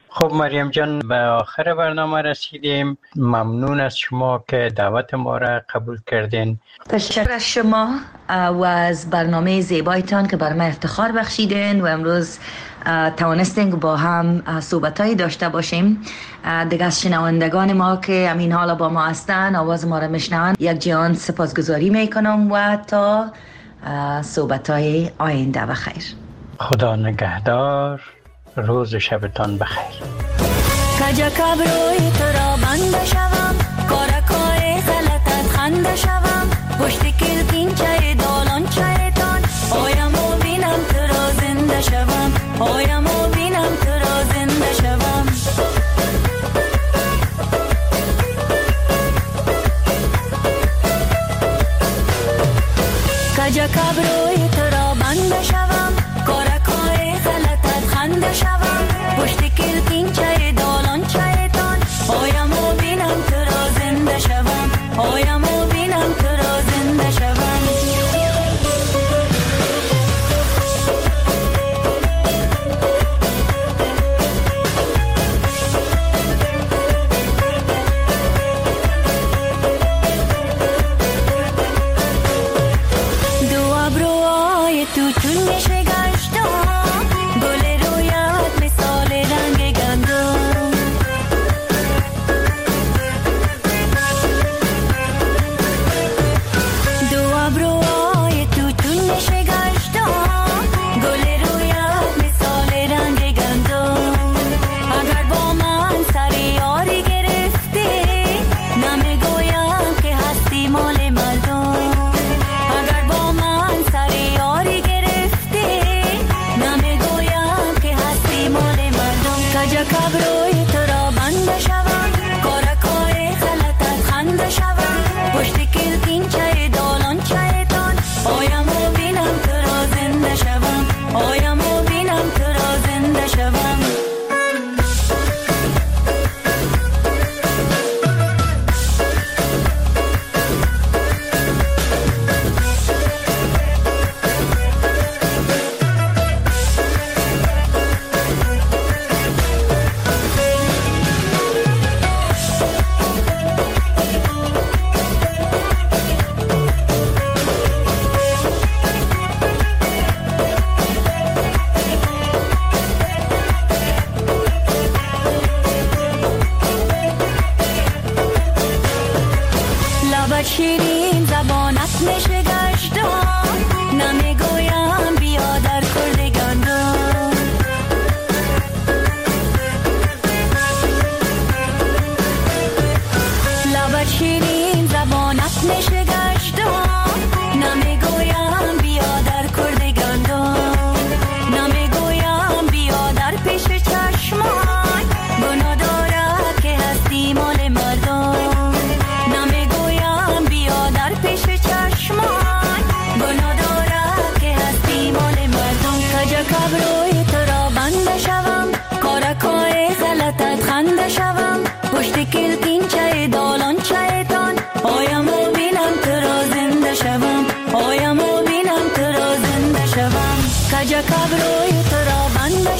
خب مریم جان، به آخر برنامه رسیدیم. ممنون از شما که دعوت ما را قبول کردین.
تشکر از شما و از برنامه زیبایتان که بر من افتخار بخشیدین و امروز توانستیم با هم صحبتایی داشته باشیم. دیگه از شنوندگان ما که امین حالا با ما هستن، آواز ما را میشنون، یک جهان سپاسگزاری میکنم و تا صحبتای آینده بخیر.
خدا نگهدار. روز شبتان بخیر.
کجا کبروی تو را بنده شوم، کارکای غلطت خنده شوم، پشت کلکین چای دالان چایتان، آیم و بینم تو را زنده شوم، آیم و بینم تو را زنده شوم. کجا کبروی تو را بنده شوم، کارکای غلطت خنده شوم، پشت کلکین چای دالان چایتان، آیم و بینم تو را زنده شوم، آیم و بینم تو را زنده شوم. دو ابروهای تو چون میشه گشتم، گل رویت مثال رنگ گندم، دو ابروهای تو چون میشه گشتم، گل رویت مثال رنگ گندم. اگر با من سر یاری گرفتی، نمیگویم که هستی مال مردم. اگر با من سر یاری گرفتی، نمیگویم که هستی مال مردم. کجا کبروی تو را بنده شوم، کارکای غلطت خنده شوم، پشت کلکین چای دالان چایتان، آیم و بینم تو را زنده شوم، آیم و بینم تو را زنده شوم. لبت شیرین زبانت میشه گشتم، نمیگویم بیا در کرد گندم. لبت شیرین زبانت میشه گشتم، نمیگویم بیا در کرد گندم، نمیگویم بیا در پیش چشمان، گناه دارد که هستی مال مردم. نمیگویم بیا در پیش چشمان، گناه دارد که هستی مال مردم. کجا کبروی تو را بنده شوم، کارکای غلطت خنده شوم، پشت کلکین چای دالان چایتان، آیم و بینم تو را زنده شوم، آیم و بینم تو را زنده شوم. کجا کبروی تو را بنده